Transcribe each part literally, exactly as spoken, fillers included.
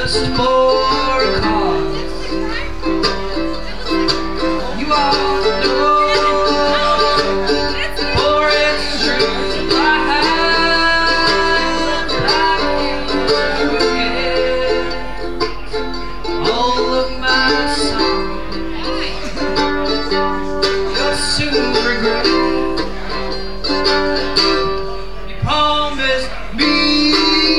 just for a cause. You all know, for it's true, I have I can forget all of my songs. You'll soon regret. You promised me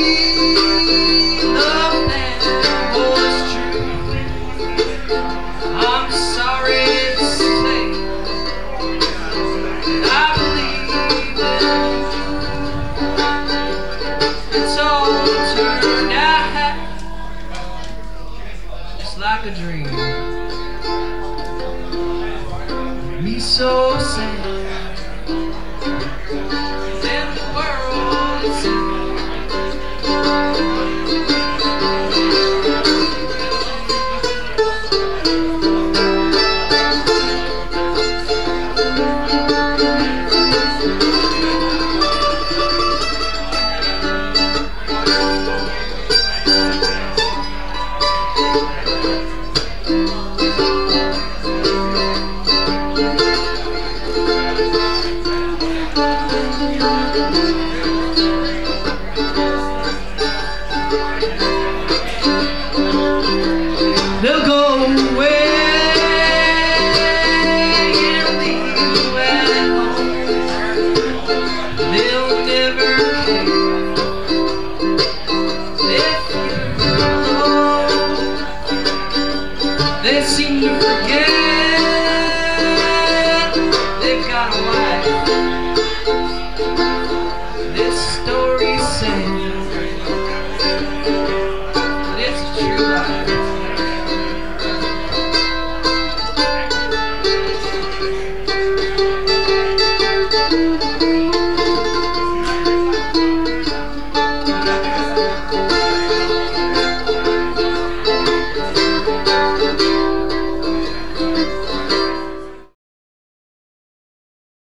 love that was true. I'm sorry to say that I believe it. It's all turned out just like a dream. Me so sad. Then the world is they'll go away and leave you at home. They'll never care if you're alone. They seem to forget